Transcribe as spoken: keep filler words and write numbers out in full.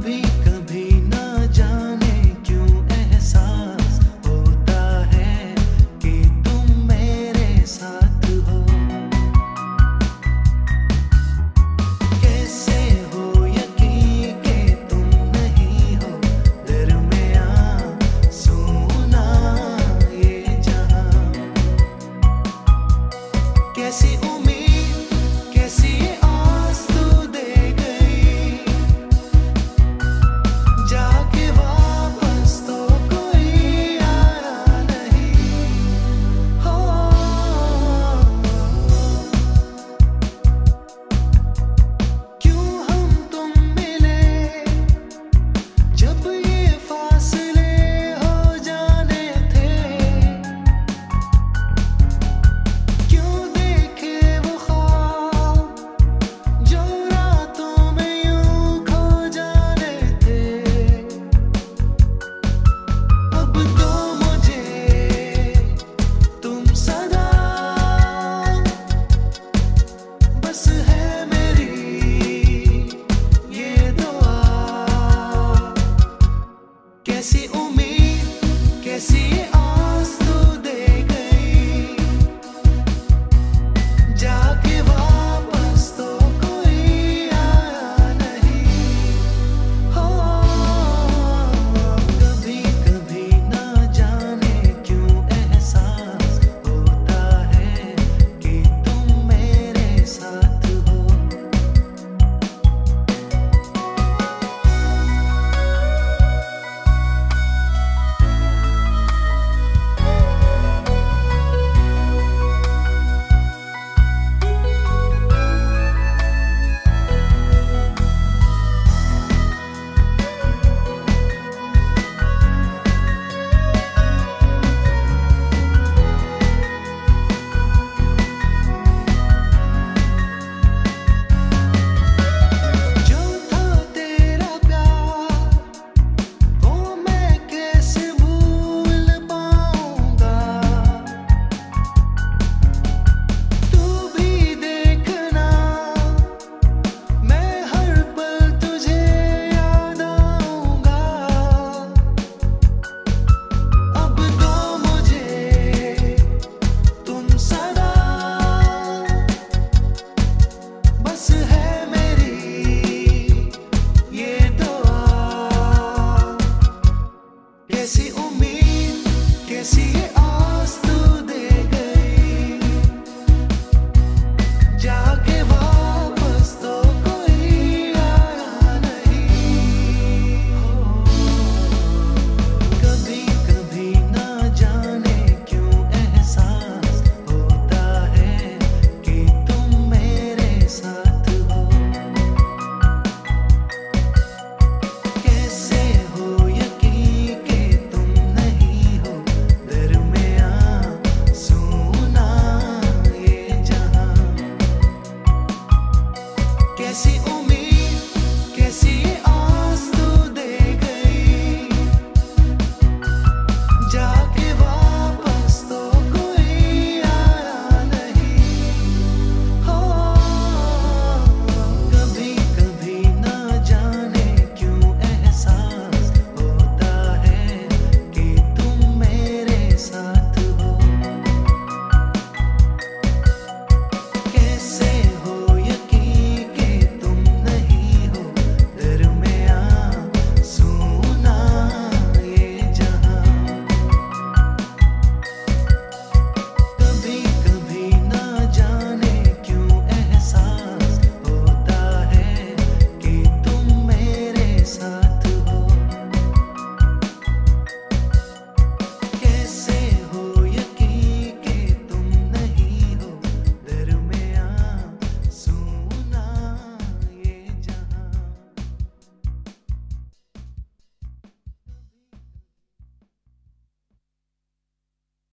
कभी कभी ना जाने क्यों एहसास होता है कि तुम मेरे साथ हो। कैसे हो यकीन कि तुम नहीं हो दरमियां सुना ये जहां। कैसी उम्मीद कैसी आस तू दे गई, जाके वापस तो कोई आया नहीं हो। क्यों हम तुम मिले जब ये फासले हो जाने थे। क्यों देखे वो ख्वाब जो रातों में यूं खो जाने थे। अब तो मुझे तुम सदा बस है मेरी ये दुआ। कैसी उम्मीद कैसी आस तू दे गई, जाके वापस तो कोई आया नहीं हो। कभी कभी ना जाने क्यों एहसास होता है कि तुम मेरे साथ हो। जो था तेरा प्यार वो मैं कैसे भूल पाऊंगा। तू भी देखना मैं हर पल तुझे याद आऊंगा। अब तो मुझे तुम सदा बस है मेरी ये दुआ। कैसी उम्मीद कैसी आस तू दे गई, जाके वापस तो कोई आया नहीं हो। कभी कभी ना जाने क्यों एहसास होता है कि तुम मेरे साथ हो। कैसे हो यकीन कि तुम नहीं हो दरमियां सुना ये जहां। कैसी